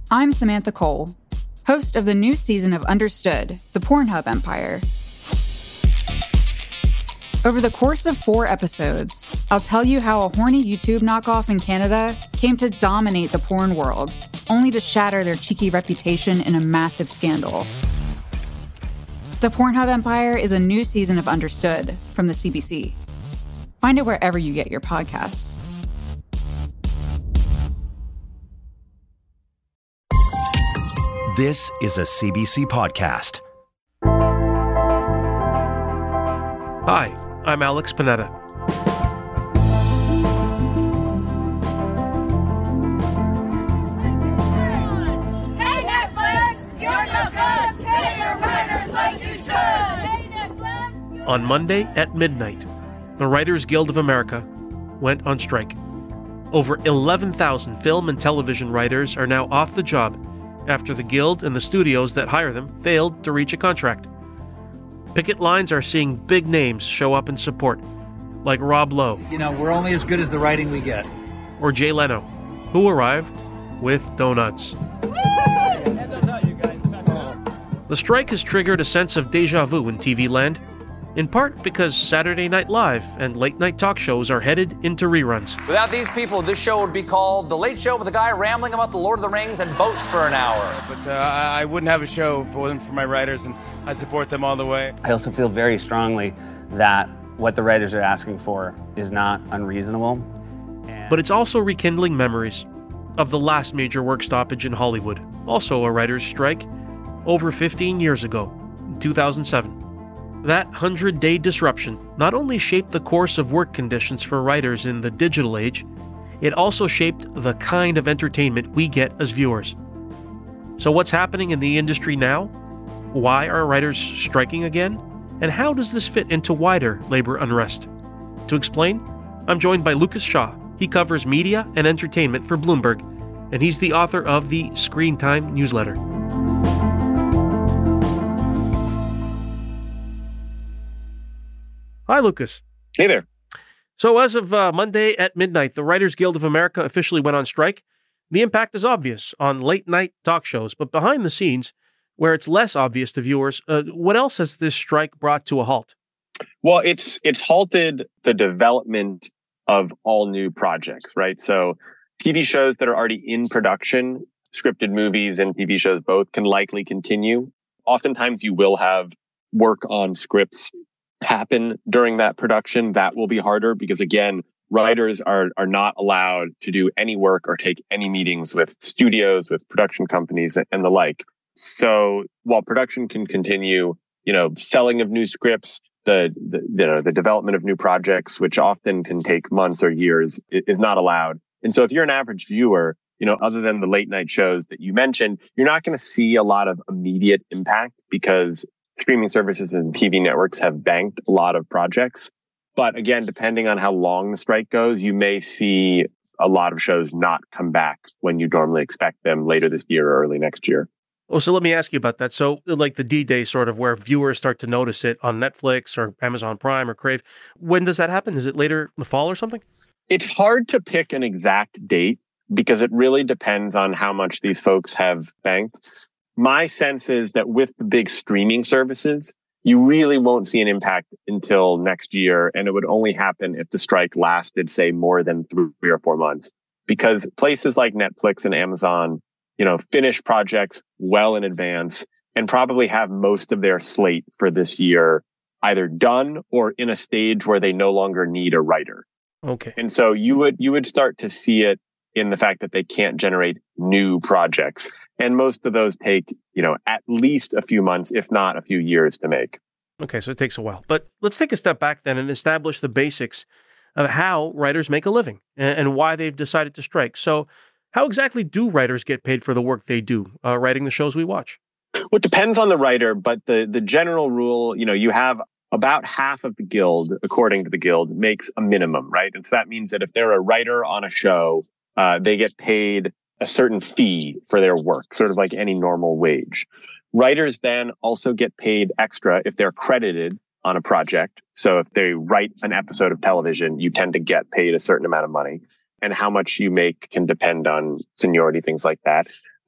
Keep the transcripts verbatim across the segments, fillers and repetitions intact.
I'm Samantha Cole, host of the new season of Understood, the Pornhub Empire. Over the course of four episodes, I'll tell you how a horny YouTube knockoff in Canada came to dominate the porn world, only to shatter their cheeky reputation in a massive scandal. The Pornhub Empire is a new season of Understood from the C B C. Find it wherever you get your podcasts. This is a C B C podcast. Hi, I'm Alex Panetta. Hey Netflix, you're no good. Pay your writers like you should. Hey Netflix. On Monday at midnight, the Writers Guild of America went on strike. Over eleven thousand film and television writers are now off the job after the Guild and the studios that hire them failed to reach a contract. Picket lines are seeing big names show up in support, like Rob Lowe. You know, we're only as good as the writing we get. Or Jay Leno, who arrived with donuts. The strike has triggered a sense of deja vu in T V land, in part because Saturday Night Live and late-night talk shows are headed into reruns. Without these people, this show would be called The Late Show with a guy rambling about the Lord of the Rings and boats for an hour. But uh, I wouldn't have a show for them, for my writers, and I support them all the way. I also feel very strongly that what the writers are asking for is not unreasonable. And But it's also rekindling memories of the last major work stoppage in Hollywood, also a writer's strike, over fifteen years ago, in two thousand seven. That hundred-day disruption not only shaped the course of work conditions for writers in the digital age, it also shaped the kind of entertainment we get as viewers. So what's happening in the industry now? Why are writers striking again? And how does this fit into wider labor unrest? To explain, I'm joined by Lucas Shaw. He covers media and entertainment for Bloomberg, and he's the author of the Screen Time newsletter. Hi, Lucas. Hey there. So as of uh, Monday at midnight, the Writers Guild of America officially went on strike. The impact is obvious on late-night talk shows, but behind the scenes, where it's less obvious to viewers, uh, what else has this strike brought to a halt? Well, it's it's halted the development of all new projects, right? So T V shows that are already in production, scripted movies and T V shows both can likely continue. Oftentimes you will have work on scripts happen during that production. That will be harder because, again, writers are are not allowed to do any work or take any meetings with studios, with production companies and the like. So while production can continue, you know, selling of new scripts, the, the you know the development of new projects, which often can take months or years, is not allowed. And so if you're an average viewer, you know, other than the late night shows that you mentioned, you're not going to see a lot of immediate impact because streaming services and T V networks have banked a lot of projects. But again, depending on how long the strike goes, you may see a lot of shows not come back when you normally expect them later this year or early next year. Oh, so let me ask you about that. So like the D-Day sort of where viewers start to notice it on Netflix or Amazon Prime or Crave. When does that happen? Is it later in the fall or something? It's hard to pick an exact date because it really depends on how much these folks have banked. My sense is that with the big streaming services, you really won't see an impact until next year. And it would only happen if the strike lasted, say, more than three or four months. Because places like Netflix and Amazon, you know, finish projects well in advance and probably have most of their slate for this year either done or in a stage where they no longer need a writer. Okay. And so you would you would start to see it in the fact that they can't generate new projects. And most of those take, you know, at least a few months, if not a few years to make. Okay, so it takes a while. But let's take a step back then and establish the basics of how writers make a living and, and why they've decided to strike. So how exactly do writers get paid for the work they do, uh, writing the shows we watch? Well, it depends on the writer, but the, the general rule, you know, you have about half of the guild, according to the guild, makes a minimum, right? And so that means that if they're a writer on a show, uh, they get paid a certain fee for their work, sort of like any normal wage. Writers then also get paid extra if they're credited on a project. So if they write an episode of television, you tend to get paid a certain amount of money. And how much you make can depend on seniority, things like that.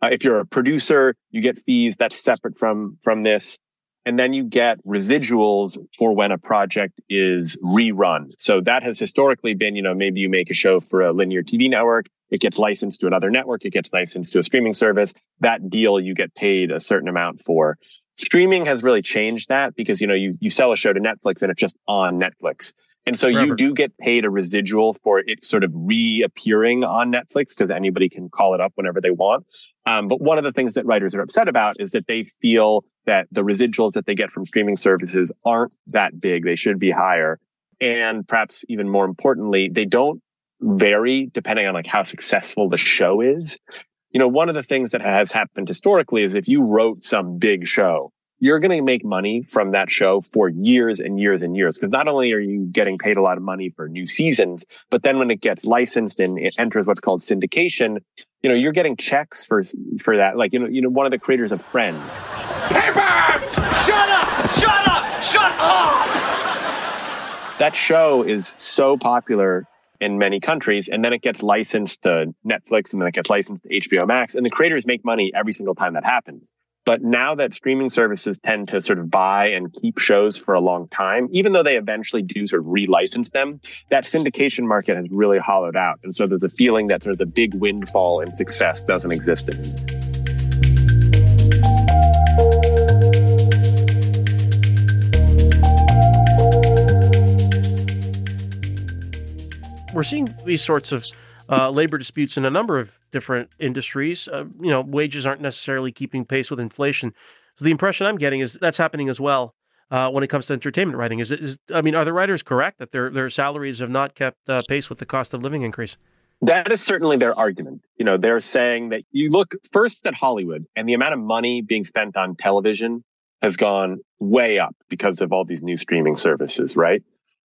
Uh, if you're a producer, you get fees that's separate from from this. And then you get residuals for when a project is rerun. So that has historically been, you know, maybe you make a show for a linear T V network. It gets licensed to another network. It gets licensed to a streaming service. That deal you get paid a certain amount for. Streaming has really changed that because, you know, you, you sell a show to Netflix and it's just on Netflix. And so Forever. You do get paid a residual for it sort of reappearing on Netflix because anybody can call it up whenever they want. Um, but one of the things that writers are upset about is that they feel that the residuals that they get from streaming services aren't that big. They should be higher. And perhaps even more importantly, they don't vary depending on like how successful the show is. You know, one of the things that has happened historically is if you wrote some big show, you're going to make money from that show for years and years and years. Because not only are you getting paid a lot of money for new seasons, but then when it gets licensed and it enters what's called syndication, you know, you're getting checks for for that. Like, you know, you know, one of the creators of Friends. Papers! Shut up! Shut up! Shut up! That show is so popular in many countries, and then it gets licensed to Netflix, and then it gets licensed to H B O Max, and the creators make money every single time that happens. But now that streaming services tend to sort of buy and keep shows for a long time, even though they eventually do sort of relicense them, that syndication market has really hollowed out. And so there's a feeling that sort of the big windfall in success doesn't exist anymore. We're seeing these sorts of uh, labor disputes in a number of different industries. Uh, you know, wages aren't necessarily keeping pace with inflation. So the impression I'm getting is that's happening as well uh, when it comes to entertainment writing. Is it? Is, I mean, are the writers correct that their their salaries have not kept uh, pace with the cost of living increase? That is certainly their argument. You know, they're saying that you look first at Hollywood and the amount of money being spent on television has gone way up because of all these new streaming services, right?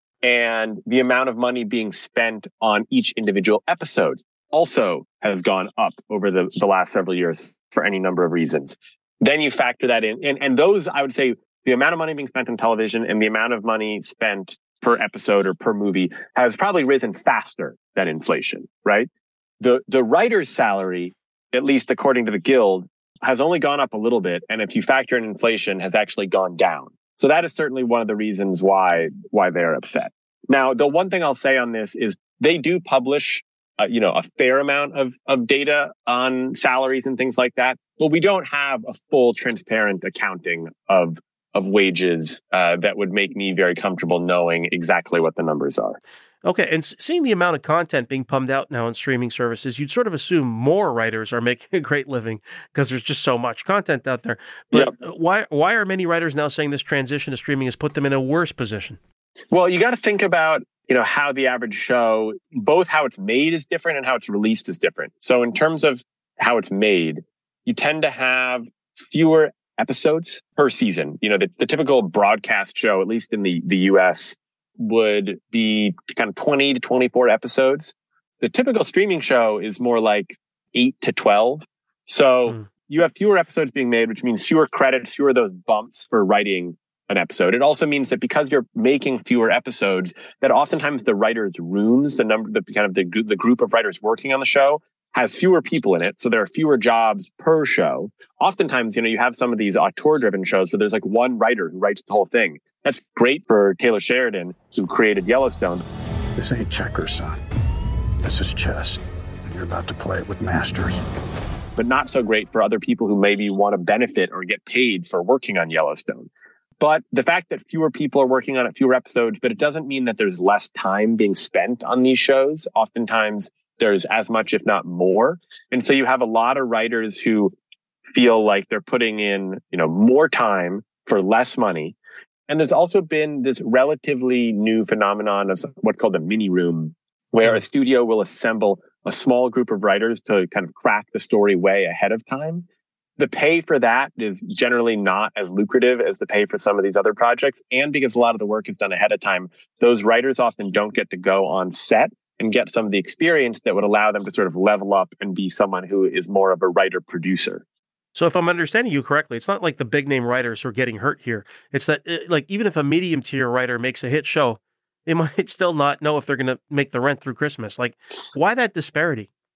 And the amount of money being spent on each individual episode also has gone up over the, the last several years for any number of reasons. Then you factor that in. And, and those, I would say, the amount of money being spent on television and the amount of money spent per episode or per movie has probably risen faster than inflation, right? The, the writer's salary, at least according to the Guild, has only gone up a little bit. And if you factor in inflation, has actually gone down. So that is certainly one of the reasons why why they're upset. Now, the one thing I'll say on this is they do publish, uh, you know, a fair amount of of data on salaries and things like that, but we don't have a full, transparent accounting of of wages uh, that would make me very comfortable knowing exactly what the numbers are. Okay, and seeing the amount of content being pumped out now on streaming services, you'd sort of assume more writers are making a great living because there's just so much content out there. But yep. why why are many writers now saying this transition to streaming has put them in a worse position? Well, you got to think about, you know, how the average show, both how it's made is different and how it's released is different. So in terms of how it's made, you tend to have fewer episodes per season. You know, the, the typical broadcast show, at least in the, the U S, would be kind of twenty to twenty-four episodes. The typical streaming show is more like eight to twelve. So mm. you have fewer episodes being made, which means fewer credits, fewer of those bumps for writing an episode. It also means that because you're making fewer episodes, that oftentimes the writers' rooms, the number, the kind of the, the group of writers working on the show, has fewer people in it. So there are fewer jobs per show. Oftentimes, you know, you have some of these auteur-driven shows where there's like one writer who writes the whole thing. That's great for Taylor Sheridan, who created Yellowstone. This ain't checkers, son. This is chess. And you're about to play it with masters. But not so great for other people who maybe want to benefit or get paid for working on Yellowstone. But the fact that fewer people are working on it, fewer episodes, but it doesn't mean that there's less time being spent on these shows. Oftentimes, there's as much, if not more. And so you have a lot of writers who feel like they're putting in, you know, more time for less money. And there's also been this relatively new phenomenon of what's called a mini room, where a studio will assemble a small group of writers to kind of crack the story way ahead of time. The pay for that is generally not as lucrative as the pay for some of these other projects. And because a lot of the work is done ahead of time, those writers often don't get to go on set and get some of the experience that would allow them to sort of level up and be someone who is more of a writer-producer. So if I'm understanding you correctly, it's not like the big name writers who are getting hurt here. It's that, like, even if a medium tier writer makes a hit show, they might still not know if they're going to make the rent through Christmas. Like, why that disparity?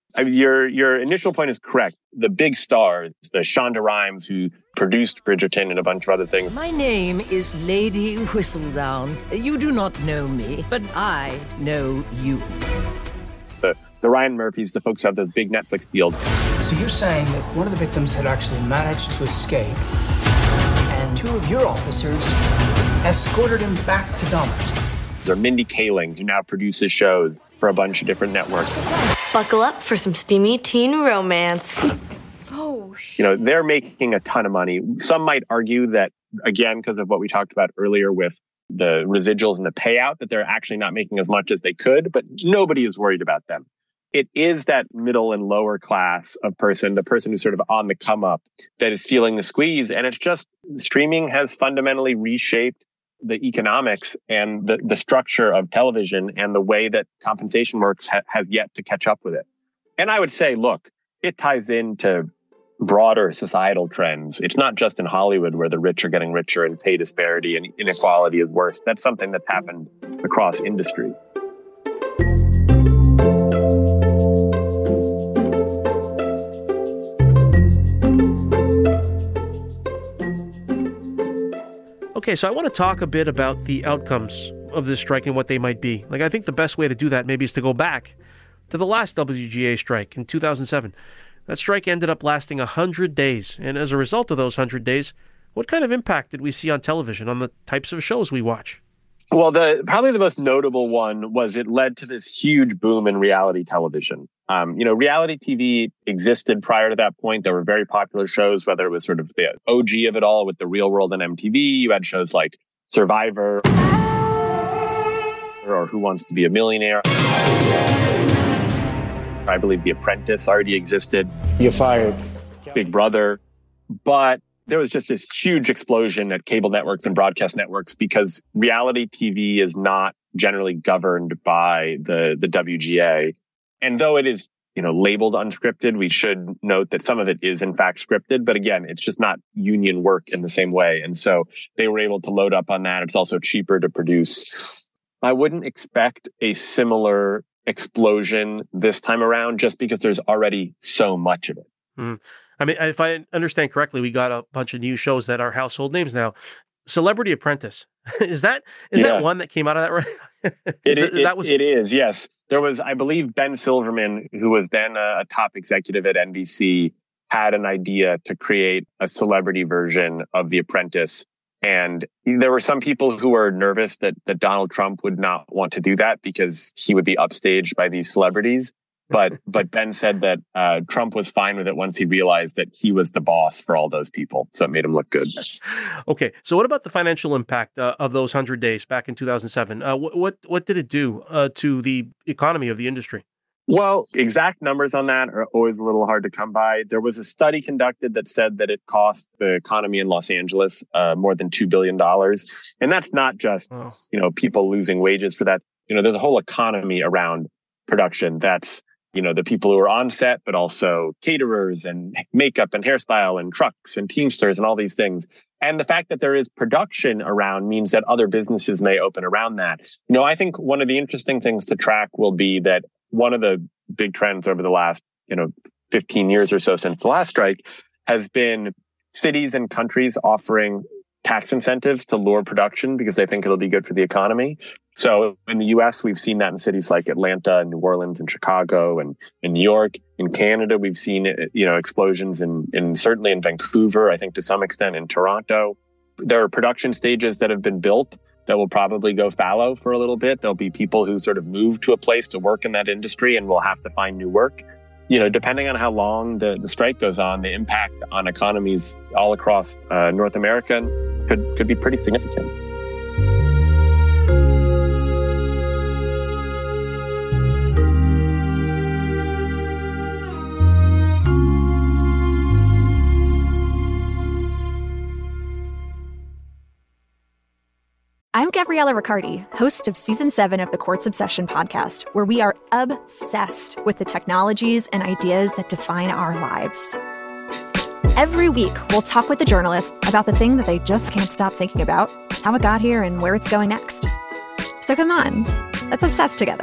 I mean, your your initial point is correct. The big stars, the Shonda Rhimes, who produced Bridgerton and a bunch of other things. My name is Lady Whistledown. You do not know me, but I know you. The, the Ryan Murphys, the folks who have those big Netflix deals. So you're saying that one of the victims had actually managed to escape, and two of your officers escorted him back to Dahmer's. Or Mindy Kaling, who now produces shows for a bunch of different networks. Buckle up for some steamy teen romance. Oh, you know, they're making a ton of money. Some might argue that, again, because of what we talked about earlier with the residuals and the payout, that they're actually not making as much as they could, but nobody is worried about them. It is that middle and lower class of person, the person who's sort of on the come up, that is feeling the squeeze. And it's just, streaming has fundamentally reshaped the economics and the, the structure of television, and the way that compensation works ha- has yet to catch up with it. And I would say, look, it ties into broader societal trends. It's not just in Hollywood where the rich are getting richer and pay disparity and inequality is worse. That's something that's happened across industry. Okay, so I want to talk a bit about the outcomes of this strike and what they might be. Like, I think the best way to do that maybe is to go back to the last W G A strike in two thousand seven. That strike ended up lasting one hundred days. And as a result of those one hundred days, what kind of impact did we see on television, on the types of shows we watch? Well, the probably the most notable one was it led to this huge boom in reality television. Um, you know, reality T V existed prior to that point. There were very popular shows, whether it was sort of the O G of it all with The Real World on M T V. You had shows like Survivor or Who Wants to Be a Millionaire. I believe The Apprentice already existed. You're fired. Big Brother. But there was just this huge explosion at cable networks and broadcast networks because reality T V is not generally governed by the, the W G A. And though it is, you know, labeled unscripted, we should note that some of it is in fact scripted. But again, it's just not union work in the same way. And so they were able to load up on that. It's also cheaper to produce. I wouldn't expect a similar explosion this time around just because there's already so much of it. Mm. I mean, if I understand correctly, we got a bunch of new shows that are household names now. Celebrity Apprentice. is that is yeah. that one that came out of that? Right? it, it, it, that was... it is, yes. There was, I believe, Ben Silverman, who was then a, a top executive at N B C, had an idea to create a celebrity version of The Apprentice. And there were some people who were nervous that, that Donald Trump would not want to do that because he would be upstaged by these celebrities. But but Ben said that uh, Trump was fine with it once he realized that he was the boss for all those people. So it made him look good. Okay. So what about the financial impact uh, of those one hundred days back in two thousand seven? Uh, what, what what did it do uh, to the economy of the industry? Well, exact numbers on that are always a little hard to come by. There was a study conducted that said that it cost the economy in Los Angeles uh, more than two billion dollars. And that's not just, oh. you know, people losing wages for that. You know, there's a whole economy around production that's, you know, the people who are on set, but also caterers and makeup and hairstyle and trucks and Teamsters and all these things. And the fact that there is production around means that other businesses may open around that. You know, I think one of the interesting things to track will be that one of the big trends over the last, you know, fifteen years or so since the last strike has been cities and countries offering tax incentives to lure production because they think it'll be good for the economy. So in the U S, we've seen that in cities like Atlanta and New Orleans and Chicago and in New York. In Canada, we've seen, you know, explosions in, in certainly in Vancouver, I think to some extent in Toronto. There are production stages that have been built that will probably go fallow for a little bit. There'll be people who sort of move to a place to work in that industry and will have to find new work. You know, depending on how long the, the strike goes on, the impact on economies all across uh, North America could, could be pretty significant. I'm Gabriella Riccardi, host of Season seven of the Quartz Obsession podcast, where we are obsessed with the technologies and ideas that define our lives. Every week, we'll talk with the journalists about the thing that they just can't stop thinking about, how it got here, and where it's going next. So come on, let's obsess together.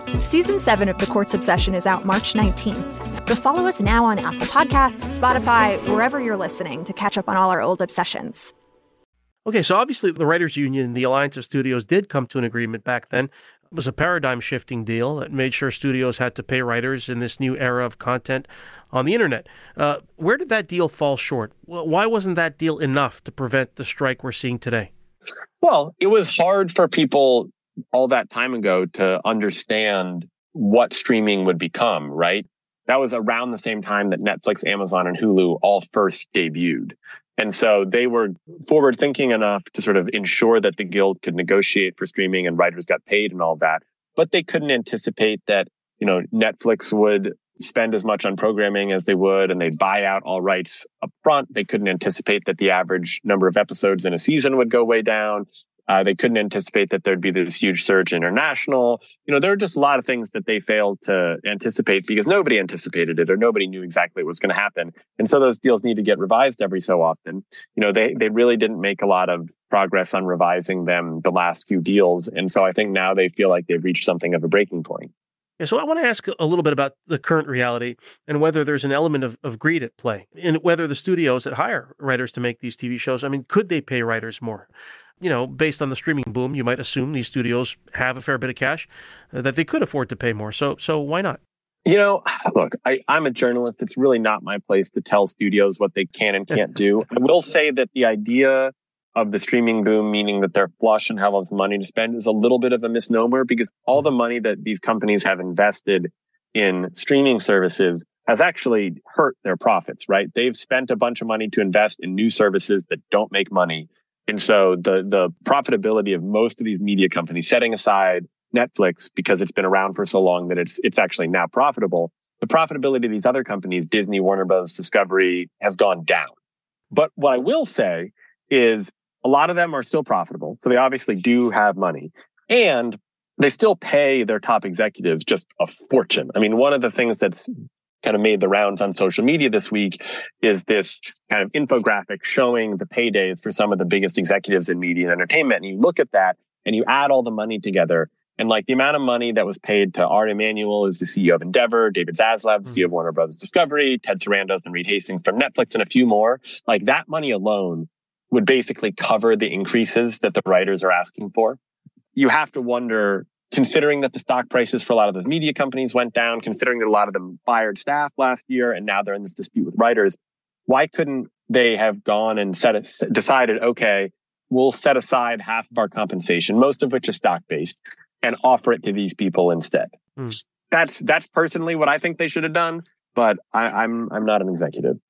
Season seven of The Court's Obsession is out March nineteenth. But follow us now on Apple Podcasts, Spotify, wherever you're listening to catch up on all our old obsessions. Okay, so obviously the Writers Union, the Alliance of Studios, did come to an agreement back then. It was a paradigm-shifting deal that made sure studios had to pay writers in this new era of content on the internet. Uh, where did that deal fall short? Why wasn't that deal enough to prevent the strike we're seeing today? Well, it was hard for people all that time ago to understand what streaming would become, right? That was around the same time that Netflix, Amazon, and Hulu all first debuted. And so they were forward thinking enough to sort of ensure that the Guild could negotiate for streaming and writers got paid and all that. But they couldn't anticipate that, you know, Netflix would spend as much on programming as they would, and they'd buy out all rights up front. They couldn't anticipate that the average number of episodes in a season would go way down. Uh, they couldn't anticipate that there'd be this huge surge international. You know, there were just a lot of things that they failed to anticipate because nobody anticipated it or nobody knew exactly what was going to happen. And so those deals need to get revised every so often. You know, they, they really didn't make a lot of progress on revising them the last few deals. And so I think now they feel like they've reached something of a breaking point. Yeah, so I want to ask a little bit about the current reality and whether there's an element of, of greed at play and whether the studios that hire writers to make these T V shows, I mean, could they pay writers more? You know, based on the streaming boom, you might assume these studios have a fair bit of cash uh, that they could afford to pay more. So, so why not? You know, look, I, I'm a journalist. It's really not my place to tell studios what they can and can't do. I will say that the idea of the streaming boom, meaning that they're flush and have lots of money to spend, is a little bit of a misnomer because all the money that these companies have invested in streaming services has actually hurt their profits, right? They've spent a bunch of money to invest in new services that don't make money. And so the the profitability of most of these media companies, setting aside Netflix because it's been around for so long that it's it's actually now profitable, the profitability of these other companies, Disney, Warner Bros., Discovery, has gone down. But what I will say is a lot of them are still profitable. So they obviously do have money. And they still pay their top executives just a fortune. I mean, one of the things that's kind of made the rounds on social media this week is this kind of infographic showing the paydays for some of the biggest executives in media and entertainment. And you look at that and you add all the money together. And like the amount of money that was paid to Ari Emanuel, who's the C E O of Endeavor, David Zaslav, the C E O of Warner Bros. Discovery, Ted Sarandos and Reed Hastings from Netflix, and a few more, like that money alone would basically cover the increases that the writers are asking for. You have to wonder, considering that the stock prices for a lot of those media companies went down, considering that a lot of them fired staff last year, and now they're in this dispute with writers, why couldn't they have gone and set it, decided, okay, we'll set aside half of our compensation, most of which is stock-based, and offer it to these people instead? Mm. That's that's personally what I think they should have done, but I, I'm I'm not an executive.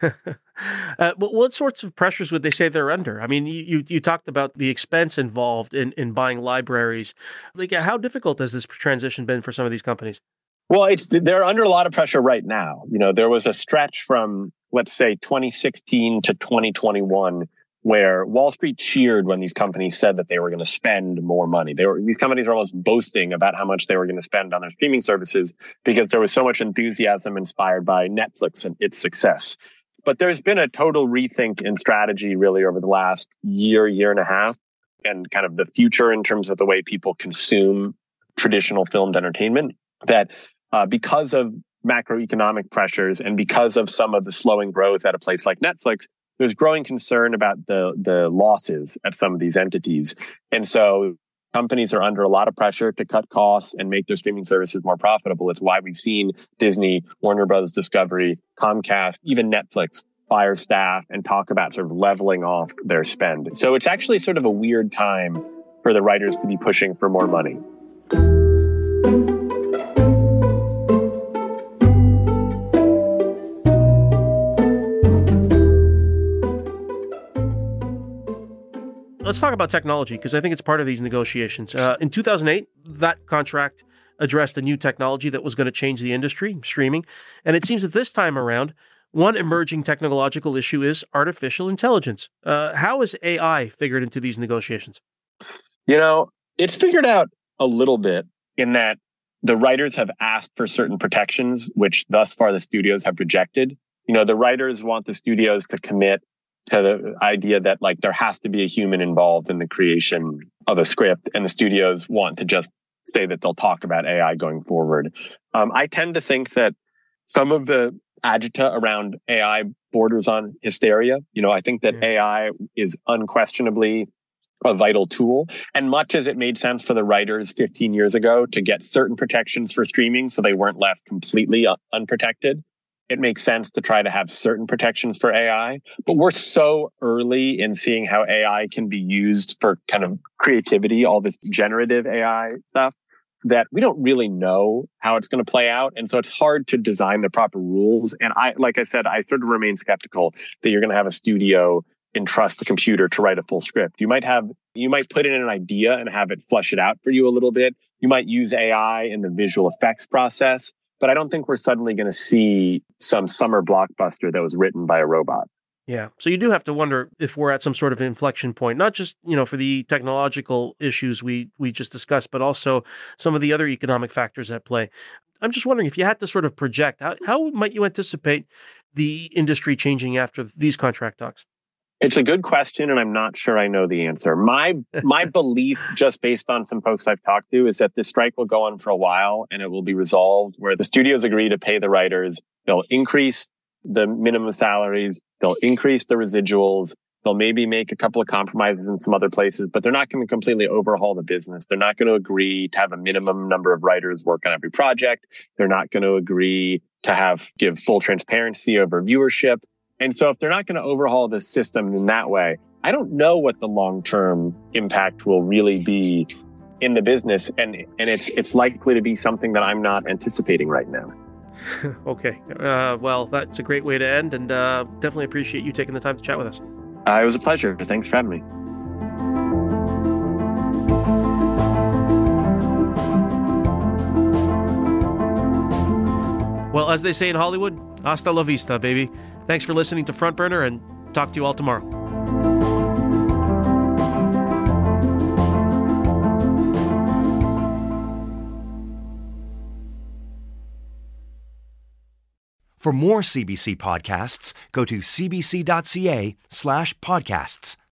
uh, but what sorts of pressures would they say they're under? I mean, you, you, you talked about the expense involved in, in buying libraries. Like, how difficult has this transition been for some of these companies? Well, it's they're under a lot of pressure right now. You know, there was a stretch from, let's say, twenty sixteen to twenty twenty-one where Wall Street cheered when these companies said that they were going to spend more money. They were, these companies were almost boasting about how much they were going to spend on their streaming services because there was so much enthusiasm inspired by Netflix and its success. But there's been a total rethink in strategy really over the last year, year and a half, and kind of the future in terms of the way people consume traditional filmed entertainment, that uh, because of macroeconomic pressures and because of some of the slowing growth at a place like Netflix, there's growing concern about the the losses at some of these entities. And so companies are under a lot of pressure to cut costs and make their streaming services more profitable. It's why we've seen Disney, Warner Bros. Discovery, Comcast, even Netflix fire staff and talk about sort of leveling off their spend. So it's actually sort of a weird time for the writers to be pushing for more money. Let's talk about technology, because I think it's part of these negotiations. Uh, in two thousand eight, that contract addressed a new technology that was going to change the industry, streaming. And it seems that this time around, one emerging technological issue is artificial intelligence. Uh, how is A I figured into these negotiations? You know, it's figured out a little bit in that the writers have asked for certain protections, which thus far the studios have rejected. You know, the writers want the studios to commit to the idea that like there has to be a human involved in the creation of a script, and the studios want to just say that they'll talk about A I going forward. Um, I tend to think that some of the agita around A I borders on hysteria. You know, I think that A I is unquestionably a vital tool. And much as it made sense for the writers fifteen years ago to get certain protections for streaming so they weren't left completely un- unprotected, it makes sense to try to have certain protections for A I. But we're so early in seeing how A I can be used for kind of creativity, all this generative A I stuff, that we don't really know how it's going to play out. And so it's hard to design the proper rules. And I, like I said, I sort of remain skeptical that you're going to have a studio entrust a computer to write a full script. You might have, you might put in an idea and have it flush it out for you a little bit. You might use A I in the visual effects process, but I don't think we're suddenly going to see some summer blockbuster that was written by a robot. Yeah. So you do have to wonder if we're at some sort of inflection point, not just, you know, for the technological issues we, we just discussed, but also some of the other economic factors at play. I'm just wondering if you had to sort of project, how, how might you anticipate the industry changing after these contract talks? It's a good question, and I'm not sure I know the answer. My my belief, just based on some folks I've talked to, is that this strike will go on for a while, and it will be resolved where the studios agree to pay the writers. They'll increase the minimum salaries. They'll increase the residuals. They'll maybe make a couple of compromises in some other places, but they're not going to completely overhaul the business. They're not going to agree to have a minimum number of writers work on every project. They're not going to agree to have give full transparency over viewership. And so if they're not going to overhaul the system in that way, I don't know what the long-term impact will really be in the business. And, and it's, it's likely to be something that I'm not anticipating right now. Okay. Uh, well, that's a great way to end, and uh, definitely appreciate you taking the time to chat with us. Uh, it was a pleasure. Thanks for having me. Well, as they say in Hollywood, hasta la vista, baby. Thanks for listening to Front Burner, and talk to you all tomorrow. For more C B C podcasts, go to cbc.ca slash podcasts.